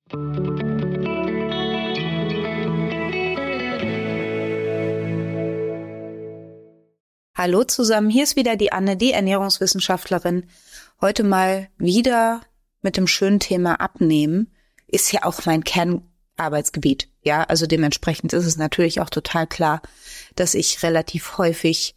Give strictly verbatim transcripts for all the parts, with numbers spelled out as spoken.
Hallo zusammen, hier ist wieder die Anne, die Ernährungswissenschaftlerin. Heute mal wieder mit dem schönen Thema Abnehmen. Ist ja auch mein Kernarbeitsgebiet. Ja, also dementsprechend ist es natürlich auch total klar, dass ich relativ häufig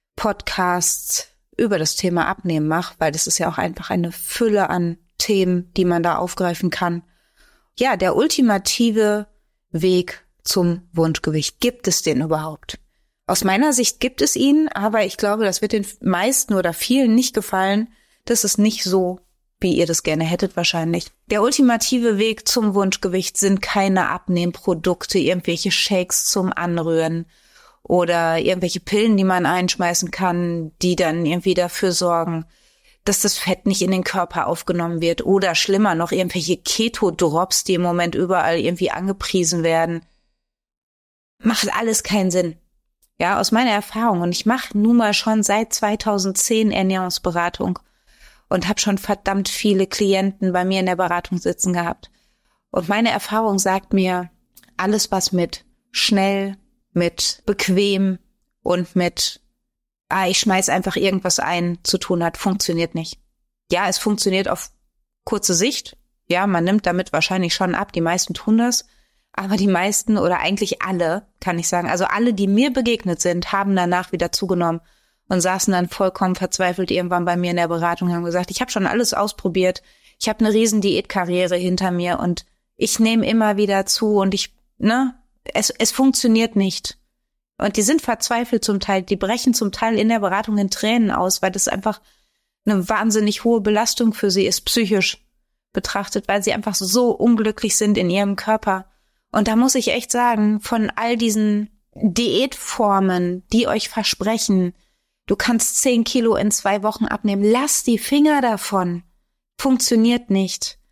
Podcasts über das Thema Abnehmen mache, weil das ist ja auch einfach eine Fülle an Themen, die man da aufgreifen kann. Ja, der ultimative Weg zum Wunschgewicht. Gibt es den überhaupt? Aus meiner Sicht gibt es ihn, aber ich glaube, das wird den meisten oder vielen nicht gefallen. Das ist nicht so, wie ihr das gerne hättet wahrscheinlich. Der ultimative Weg zum Wunschgewicht sind keine Abnehmprodukte, irgendwelche Shakes zum Anrühren oder irgendwelche Pillen, die man einschmeißen kann, die dann irgendwie dafür sorgen, dass das Fett nicht in den Körper aufgenommen wird. Oder schlimmer noch, irgendwelche Keto-Drops, die im Moment überall irgendwie angepriesen werden. Macht alles keinen Sinn. Ja, aus meiner Erfahrung, und ich mache nun mal schon seit zweitausendzehn Ernährungsberatung und habe schon verdammt viele Klienten bei mir in der Beratung sitzen gehabt. Und meine Erfahrung sagt mir, alles was mit schnell, mit bequem und mit, ah, ich schmeiß einfach irgendwas ein, zu tun hat, funktioniert nicht. Ja, es funktioniert auf kurze Sicht. Ja, man nimmt damit wahrscheinlich schon ab, die meisten tun das. Aber die meisten oder eigentlich alle, kann ich sagen, also alle, die mir begegnet sind, haben danach wieder zugenommen und saßen dann vollkommen verzweifelt irgendwann bei mir in der Beratung und haben gesagt, ich habe schon alles ausprobiert, ich habe eine riesen Diätkarriere hinter mir und ich nehme immer wieder zu und ich, ne, es, es funktioniert nicht. Und die sind verzweifelt zum Teil, die brechen zum Teil in der Beratung in Tränen aus, weil das einfach eine wahnsinnig hohe Belastung für sie ist, psychisch betrachtet, weil sie einfach so unglücklich sind in ihrem Körper. Und da muss ich echt sagen, von all diesen Diätformen, die euch versprechen, du kannst zehn Kilo in zwei Wochen abnehmen, lasst die Finger davon. Funktioniert nicht.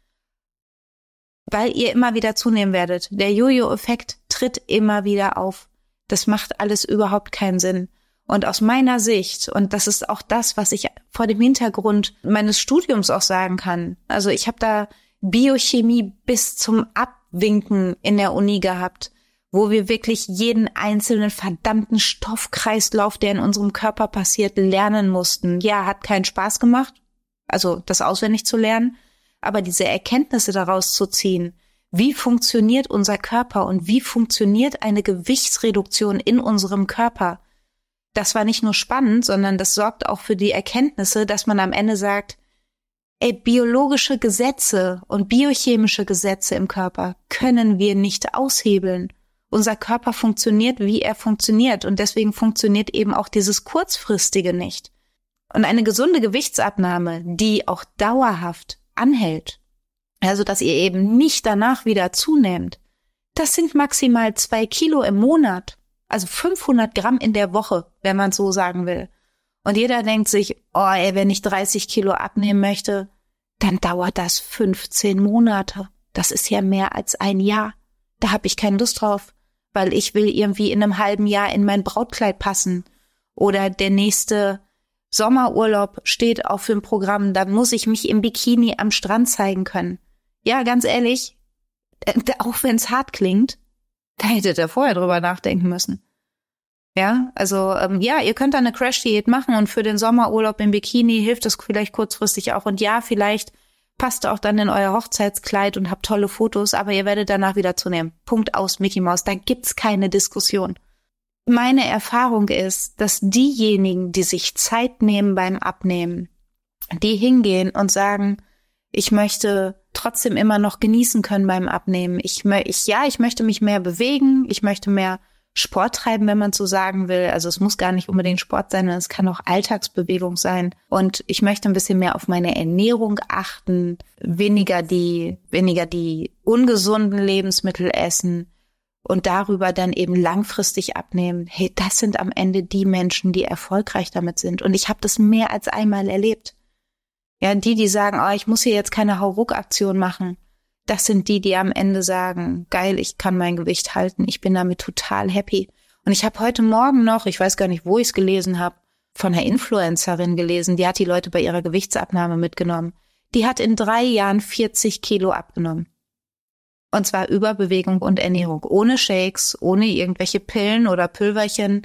Weil ihr immer wieder zunehmen werdet. Der Jojo-Effekt tritt immer wieder auf. Das macht alles überhaupt keinen Sinn. Und aus meiner Sicht, und das ist auch das, was ich vor dem Hintergrund meines Studiums auch sagen kann, also ich habe da Biochemie bis zum Abwinken in der Uni gehabt, wo wir wirklich jeden einzelnen verdammten Stoffkreislauf, der in unserem Körper passiert, lernen mussten. Ja, hat keinen Spaß gemacht, also das auswendig zu lernen, aber diese Erkenntnisse daraus zu ziehen, wie funktioniert unser Körper und wie funktioniert eine Gewichtsreduktion in unserem Körper, das war nicht nur spannend, sondern das sorgt auch für die Erkenntnisse, dass man am Ende sagt, ey, biologische Gesetze und biochemische Gesetze im Körper können wir nicht aushebeln. Unser Körper funktioniert, wie er funktioniert und deswegen funktioniert eben auch dieses Kurzfristige nicht. Und eine gesunde Gewichtsabnahme, die auch dauerhaft anhält, also dass ihr eben nicht danach wieder zunehmt, das sind maximal zwei Kilo im Monat, also fünfhundert Gramm in der Woche, wenn man es so sagen will. Und jeder denkt sich, oh ey, wenn ich dreißig Kilo abnehmen möchte, dann dauert das fünfzehn Monate. Das ist ja mehr als ein Jahr. Da habe ich keine Lust drauf, weil ich will irgendwie in einem halben Jahr in mein Brautkleid passen. Oder der nächste Sommerurlaub steht auf dem Programm, da muss ich mich im Bikini am Strand zeigen können. Ja, ganz ehrlich, auch wenn es hart klingt, da hättet ihr vorher drüber nachdenken müssen. Ja, also ähm, ja, ihr könnt da eine Crash-Diät machen und für den Sommerurlaub im Bikini hilft das vielleicht kurzfristig auch. Und ja, vielleicht passt ihr auch dann in euer Hochzeitskleid und habt tolle Fotos, aber ihr werdet danach wieder zunehmen. Punkt aus, Mickey Maus, da gibt's keine Diskussion. Meine Erfahrung ist, dass diejenigen, die sich Zeit nehmen beim Abnehmen, die hingehen und sagen, ich möchte trotzdem immer noch genießen können beim Abnehmen. Ich, ich ja, ich möchte mich mehr bewegen, ich möchte mehr Sport treiben, wenn man so sagen will. Also es muss gar nicht unbedingt Sport sein, es kann auch Alltagsbewegung sein. Und ich möchte ein bisschen mehr auf meine Ernährung achten, weniger die, weniger die ungesunden Lebensmittel essen und darüber dann eben langfristig abnehmen. Hey, das sind am Ende die Menschen, die erfolgreich damit sind. Und ich habe das mehr als einmal erlebt. Ja, die, die sagen, oh, ich muss hier jetzt keine Hauruck-Aktion machen. Das sind die, die am Ende sagen, geil, ich kann mein Gewicht halten, ich bin damit total happy. Und ich habe heute Morgen noch, ich weiß gar nicht, wo ich es gelesen habe, von einer Influencerin gelesen, die hat die Leute bei ihrer Gewichtsabnahme mitgenommen. Die hat in drei Jahren vierzig Kilo abgenommen. Und zwar über Bewegung und Ernährung. Ohne Shakes, ohne irgendwelche Pillen oder Pülverchen,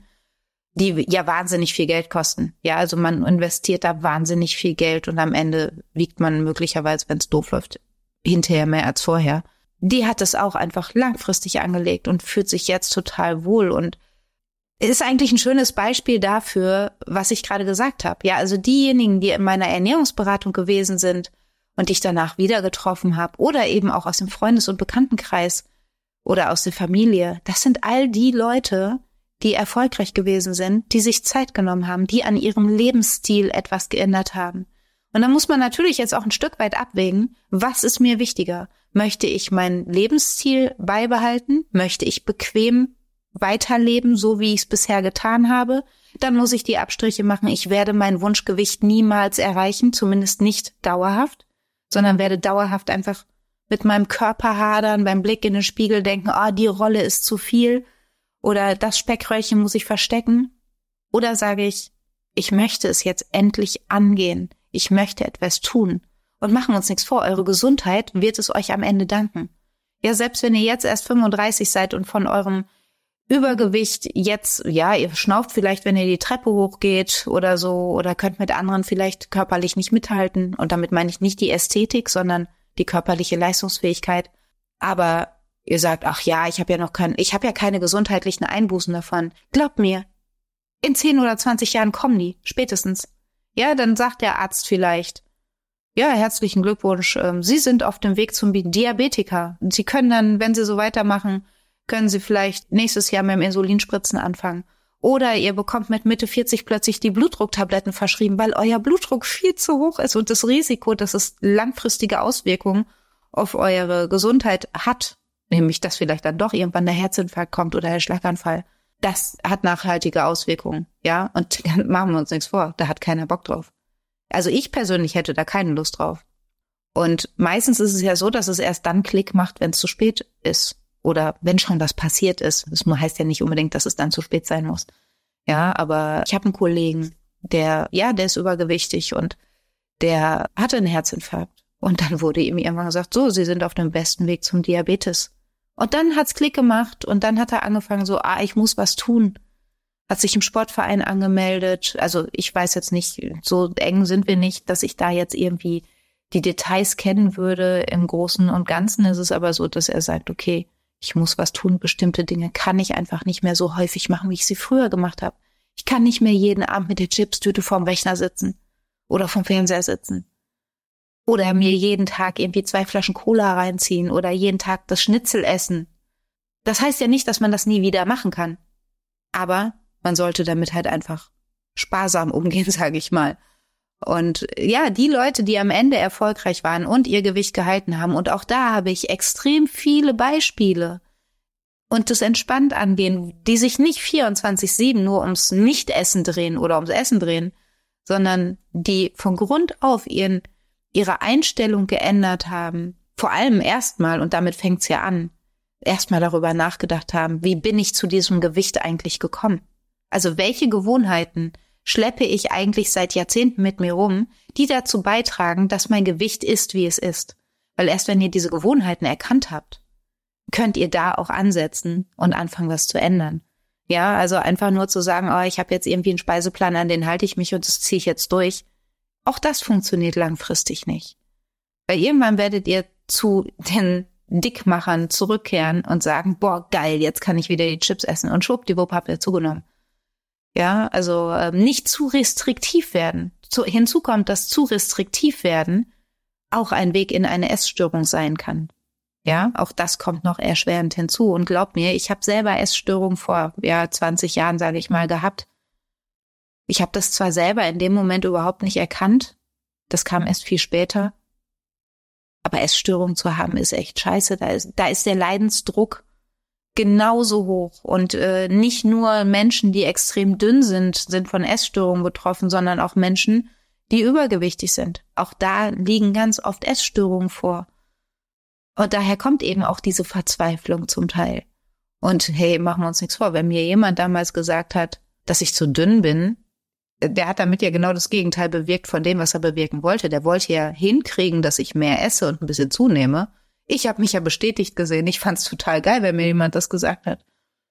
die ja wahnsinnig viel Geld kosten. Ja, also man investiert da wahnsinnig viel Geld und am Ende wiegt man möglicherweise, wenn es doof läuft, hinterher mehr als vorher. Die hat es auch einfach langfristig angelegt und fühlt sich jetzt total wohl und ist eigentlich ein schönes Beispiel dafür, was ich gerade gesagt habe. Ja, also diejenigen, die in meiner Ernährungsberatung gewesen sind und die ich danach wieder getroffen habe oder eben auch aus dem Freundes- und Bekanntenkreis oder aus der Familie, das sind all die Leute, die erfolgreich gewesen sind, die sich Zeit genommen haben, die an ihrem Lebensstil etwas geändert haben. Und da muss man natürlich jetzt auch ein Stück weit abwägen, was ist mir wichtiger? Möchte ich meinen Lebensstil beibehalten? Möchte ich bequem weiterleben, so wie ich es bisher getan habe? Dann muss ich die Abstriche machen. Ich werde mein Wunschgewicht niemals erreichen, zumindest nicht dauerhaft, sondern werde dauerhaft einfach mit meinem Körper hadern, beim Blick in den Spiegel denken, ah, oh, die Rolle ist zu viel oder das Speckröllchen muss ich verstecken. Oder sage ich, ich möchte es jetzt endlich angehen. Ich möchte etwas tun. Und machen wir uns nichts vor, eure Gesundheit wird es euch am Ende danken. Ja, selbst wenn ihr jetzt erst fünfunddreißig seid und von eurem Übergewicht jetzt, ja, ihr schnauft vielleicht, wenn ihr die Treppe hochgeht oder so, oder könnt mit anderen vielleicht körperlich nicht mithalten. Und damit meine ich nicht die Ästhetik, sondern die körperliche Leistungsfähigkeit. Aber ihr sagt, ach ja, ich habe ja noch kein, ich habe ja keine gesundheitlichen Einbußen davon. Glaubt mir, in zehn oder zwanzig Jahren kommen die, spätestens. Ja, dann sagt der Arzt vielleicht, ja, herzlichen Glückwunsch, Sie sind auf dem Weg zum Diabetiker. Sie können dann, wenn Sie so weitermachen, können Sie vielleicht nächstes Jahr mit dem Insulinspritzen anfangen. Oder ihr bekommt mit Mitte vierzig plötzlich die Blutdrucktabletten verschrieben, weil euer Blutdruck viel zu hoch ist und das Risiko, dass es langfristige Auswirkungen auf eure Gesundheit hat, nämlich dass vielleicht dann doch irgendwann der Herzinfarkt kommt oder der Schlaganfall, das hat nachhaltige Auswirkungen, ja, und machen wir uns nichts vor, da hat keiner Bock drauf. Also ich persönlich hätte da keine Lust drauf. Und meistens ist es ja so, dass es erst dann Klick macht, wenn es zu spät ist. Oder wenn schon was passiert ist. Das heißt ja nicht unbedingt, dass es dann zu spät sein muss. Ja, aber ich habe einen Kollegen, der, ja, der ist übergewichtig und der hatte einen Herzinfarkt. Und dann wurde ihm irgendwann gesagt, so, Sie sind auf dem besten Weg zum Diabetes. Und dann hat's Klick gemacht und dann hat er angefangen so, ah, ich muss was tun. Hat sich im Sportverein angemeldet. Also ich weiß jetzt nicht, so eng sind wir nicht, dass ich da jetzt irgendwie die Details kennen würde. Im Großen und Ganzen ist es aber so, dass er sagt, okay, ich muss was tun. Bestimmte Dinge kann ich einfach nicht mehr so häufig machen, wie ich sie früher gemacht habe. Ich kann nicht mehr jeden Abend mit der Chipstüte vorm Rechner sitzen oder vom Fernseher sitzen. Oder mir jeden Tag irgendwie zwei Flaschen Cola reinziehen oder jeden Tag das Schnitzel essen. Das heißt ja nicht, dass man das nie wieder machen kann. Aber man sollte damit halt einfach sparsam umgehen, sage ich mal. Und ja, die Leute, die am Ende erfolgreich waren und ihr Gewicht gehalten haben, und auch da habe ich extrem viele Beispiele und das entspannt angehen, die sich nicht vierundzwanzig sieben nur ums Nichtessen drehen oder ums Essen drehen, sondern die von Grund auf ihren, ihre Einstellung geändert haben. Vor allem erstmal, und damit fängt's ja an, erstmal darüber nachgedacht haben, wie bin ich zu diesem Gewicht eigentlich gekommen? Also welche Gewohnheiten schleppe ich eigentlich seit Jahrzehnten mit mir rum, die dazu beitragen, dass mein Gewicht ist, wie es ist. Weil erst wenn ihr diese Gewohnheiten erkannt habt, könnt ihr da auch ansetzen und anfangen, was zu ändern. Ja, also einfach nur zu sagen, oh, ich habe jetzt irgendwie einen Speiseplan, an den halte ich mich und das ziehe ich jetzt durch. Auch das funktioniert langfristig nicht. Weil irgendwann werdet ihr zu den Dickmachern zurückkehren und sagen, boah, geil, jetzt kann ich wieder die Chips essen und schwuppdiwupp habt ihr zugenommen. Ja, also äh, nicht zu restriktiv werden. Zu, hinzu kommt, dass zu restriktiv werden auch ein Weg in eine Essstörung sein kann. Ja, auch das kommt noch erschwerend hinzu. Und glaubt mir, ich habe selber Essstörungen vor ja zwanzig Jahren, sage ich mal, gehabt. Ich habe das zwar selber in dem Moment überhaupt nicht erkannt, das kam erst viel später, aber Essstörungen zu haben ist echt scheiße. Da ist, da ist der Leidensdruck genauso hoch. Und äh, nicht nur Menschen, die extrem dünn sind, sind von Essstörungen betroffen, sondern auch Menschen, die übergewichtig sind. Auch da liegen ganz oft Essstörungen vor. Und daher kommt eben auch diese Verzweiflung zum Teil. Und hey, machen wir uns nichts vor, wenn mir jemand damals gesagt hat, dass ich zu dünn bin, der hat damit ja genau das Gegenteil bewirkt von dem, was er bewirken wollte. Der wollte ja hinkriegen, dass ich mehr esse und ein bisschen zunehme. Ich habe mich ja bestätigt gesehen. Ich fand's total geil, wenn mir jemand das gesagt hat.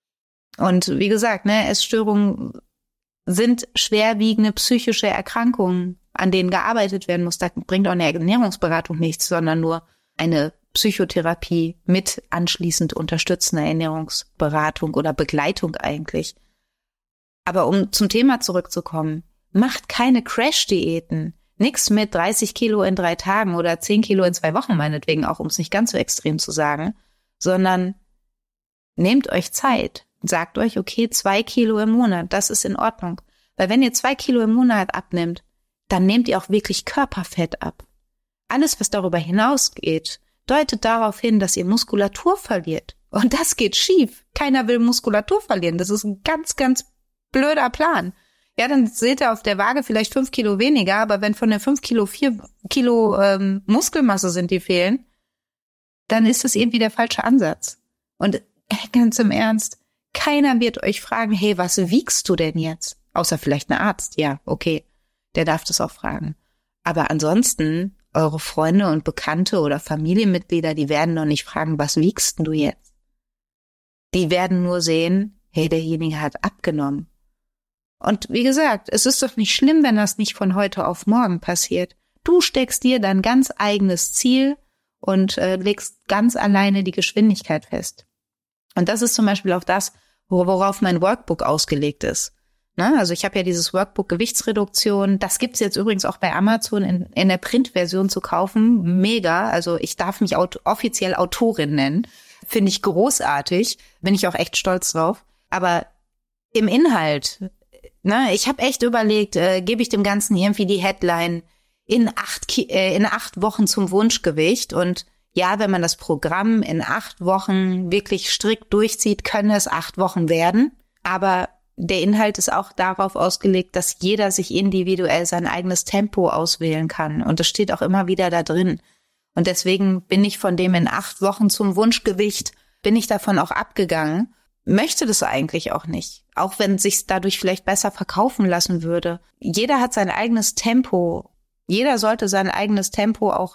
Und wie gesagt, ne, Essstörungen sind schwerwiegende psychische Erkrankungen, an denen gearbeitet werden muss. Da bringt auch eine Ernährungsberatung nichts, sondern nur eine Psychotherapie mit anschließend unterstützender Ernährungsberatung oder Begleitung eigentlich. Aber um zum Thema zurückzukommen, macht keine Crash-Diäten. Nix mit dreißig Kilo in drei Tagen oder zehn Kilo in zwei Wochen meinetwegen, auch um es nicht ganz so extrem zu sagen, sondern nehmt euch Zeit. Sagt euch, okay, zwei Kilo im Monat, das ist in Ordnung. Weil wenn ihr zwei Kilo im Monat abnimmt, dann nehmt ihr auch wirklich Körperfett ab. Alles, was darüber hinausgeht, deutet darauf hin, dass ihr Muskulatur verliert. Und das geht schief. Keiner will Muskulatur verlieren. Das ist ein ganz, ganz blöder Plan. Ja, dann seht ihr auf der Waage vielleicht fünf Kilo weniger, aber wenn von den fünf Kilo vier Kilo ähm, Muskelmasse sind, die fehlen, dann ist das irgendwie der falsche Ansatz. Und äh, ganz im Ernst, keiner wird euch fragen, hey, was wiegst du denn jetzt? Außer vielleicht ein Arzt. Ja, okay, der darf das auch fragen. Aber ansonsten, eure Freunde und Bekannte oder Familienmitglieder, die werden doch nicht fragen, was wiegst denn du jetzt? Die werden nur sehen, hey, derjenige hat abgenommen. Und wie gesagt, es ist doch nicht schlimm, wenn das nicht von heute auf morgen passiert. Du steckst dir dein ganz eigenes Ziel und äh, legst ganz alleine die Geschwindigkeit fest. Und das ist zum Beispiel auch das, worauf mein Workbook ausgelegt ist. Ne? Also ich habe ja dieses Workbook Gewichtsreduktion, das gibt's jetzt übrigens auch bei Amazon in, in der Printversion zu kaufen. Mega, also ich darf mich aut- offiziell Autorin nennen. Finde ich großartig, bin ich auch echt stolz drauf. Aber im Inhalt, ne, ich habe echt überlegt, äh, gebe ich dem Ganzen irgendwie die Headline in acht, Ki- äh, in acht Wochen zum Wunschgewicht. Und ja, wenn man das Programm in acht Wochen wirklich strikt durchzieht, können es acht Wochen werden. Aber der Inhalt ist auch darauf ausgelegt, dass jeder sich individuell sein eigenes Tempo auswählen kann. Und das steht auch immer wieder da drin. Und deswegen bin ich von dem in acht Wochen zum Wunschgewicht, bin ich davon auch abgegangen. Möchte das eigentlich auch nicht. Auch wenn es sich dadurch vielleicht besser verkaufen lassen würde. Jeder hat sein eigenes Tempo. Jeder sollte sein eigenes Tempo auch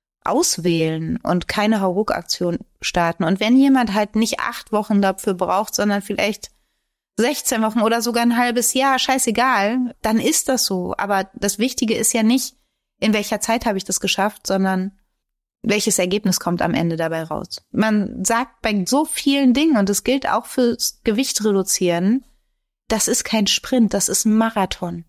auswählen und keine Hauruck-Aktion starten. Und wenn jemand halt nicht acht Wochen dafür braucht, sondern vielleicht sechzehn Wochen oder sogar ein halbes Jahr, scheißegal, dann ist das so. Aber das Wichtige ist ja nicht, in welcher Zeit habe ich das geschafft, sondern welches Ergebnis kommt am Ende dabei raus. Man sagt bei so vielen Dingen, und das gilt auch fürs Gewicht reduzieren, das ist kein Sprint, das ist ein Marathon.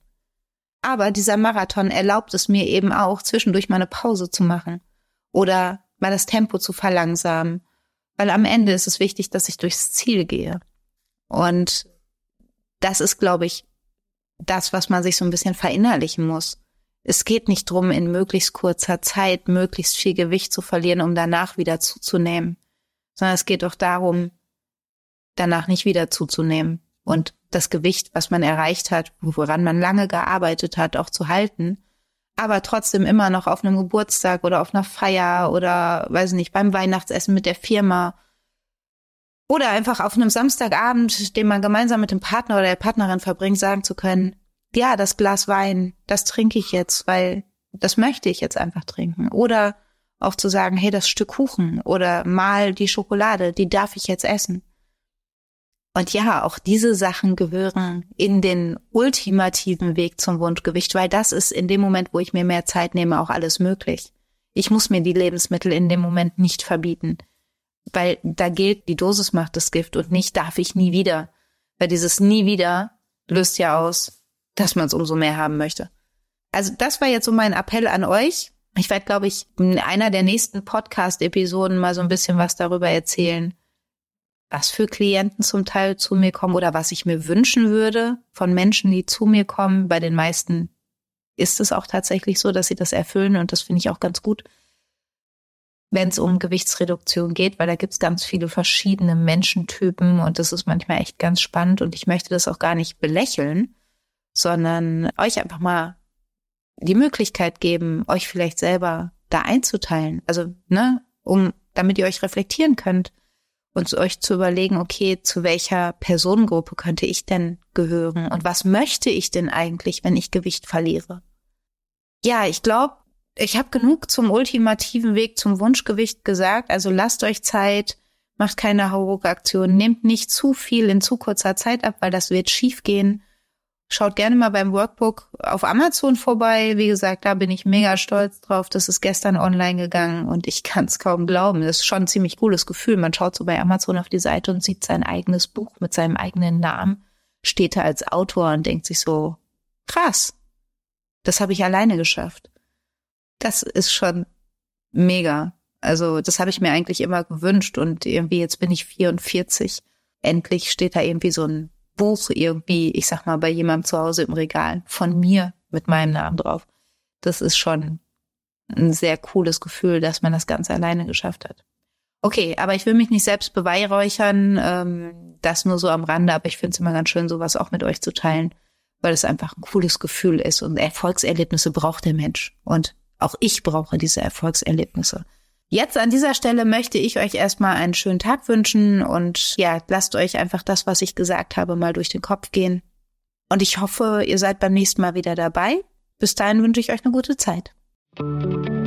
Aber dieser Marathon erlaubt es mir eben auch, zwischendurch mal eine Pause zu machen oder mal das Tempo zu verlangsamen, weil am Ende ist es wichtig, dass ich durchs Ziel gehe. Und das ist, glaube ich, das, was man sich so ein bisschen verinnerlichen muss. Es geht nicht drum, in möglichst kurzer Zeit möglichst viel Gewicht zu verlieren, um danach wieder zuzunehmen, sondern es geht doch darum, danach nicht wieder zuzunehmen und das Gewicht, was man erreicht hat, woran man lange gearbeitet hat, auch zu halten, aber trotzdem immer noch auf einem Geburtstag oder auf einer Feier oder, weiß nicht, beim Weihnachtsessen mit der Firma oder einfach auf einem Samstagabend, den man gemeinsam mit dem Partner oder der Partnerin verbringt, sagen zu können, ja, das Glas Wein, das trinke ich jetzt, weil das möchte ich jetzt einfach trinken. Oder auch zu sagen, hey, das Stück Kuchen oder mal die Schokolade, die darf ich jetzt essen. Und ja, auch diese Sachen gehören in den ultimativen Weg zum Wunschgewicht, weil das ist in dem Moment, wo ich mir mehr Zeit nehme, auch alles möglich. Ich muss mir die Lebensmittel in dem Moment nicht verbieten, weil da gilt, die Dosis macht das Gift und nicht darf ich nie wieder. Weil dieses nie wieder löst ja aus, dass man es umso mehr haben möchte. Also das war jetzt so mein Appell an euch. Ich werde, glaube ich, in einer der nächsten Podcast-Episoden mal so ein bisschen was darüber erzählen, was für Klienten zum Teil zu mir kommen oder was ich mir wünschen würde von Menschen, die zu mir kommen. Bei den meisten ist es auch tatsächlich so, dass sie das erfüllen und das finde ich auch ganz gut, wenn es um Gewichtsreduktion geht, weil da gibt es ganz viele verschiedene Menschentypen und das ist manchmal echt ganz spannend und ich möchte das auch gar nicht belächeln, sondern euch einfach mal die Möglichkeit geben, euch vielleicht selber da einzuteilen. Also, ne, um, damit ihr euch reflektieren könnt und euch zu überlegen, okay, zu welcher Personengruppe könnte ich denn gehören und was möchte ich denn eigentlich, wenn ich Gewicht verliere? Ja, ich glaube, ich habe genug zum ultimativen Weg zum Wunschgewicht gesagt. Also lasst euch Zeit, macht keine Hauruck-Aktion, nehmt nicht zu viel in zu kurzer Zeit ab, weil das wird schief gehen. Schaut gerne mal beim Workbook auf Amazon vorbei. Wie gesagt, da bin ich mega stolz drauf. Das ist gestern online gegangen und ich kann es kaum glauben. Das ist schon ein ziemlich cooles Gefühl. Man schaut so bei Amazon auf die Seite und sieht sein eigenes Buch mit seinem eigenen Namen, steht da als Autor und denkt sich so, krass, das habe ich alleine geschafft. Das ist schon mega. Also das habe ich mir eigentlich immer gewünscht und irgendwie jetzt bin ich vierundvierzig. Endlich steht da irgendwie so ein Buch irgendwie, ich sag mal, bei jemandem zu Hause im Regal von mir mit meinem Namen drauf. Das ist schon ein sehr cooles Gefühl, dass man das Ganze alleine geschafft hat. Okay, aber ich will mich nicht selbst beweihräuchern, ähm, das nur so am Rande, aber ich finde es immer ganz schön, sowas auch mit euch zu teilen, weil es einfach ein cooles Gefühl ist und Erfolgserlebnisse braucht der Mensch und auch ich brauche diese Erfolgserlebnisse. Jetzt an dieser Stelle möchte ich euch erstmal einen schönen Tag wünschen und ja, lasst euch einfach das, was ich gesagt habe, mal durch den Kopf gehen. Und ich hoffe, ihr seid beim nächsten Mal wieder dabei. Bis dahin wünsche ich euch eine gute Zeit.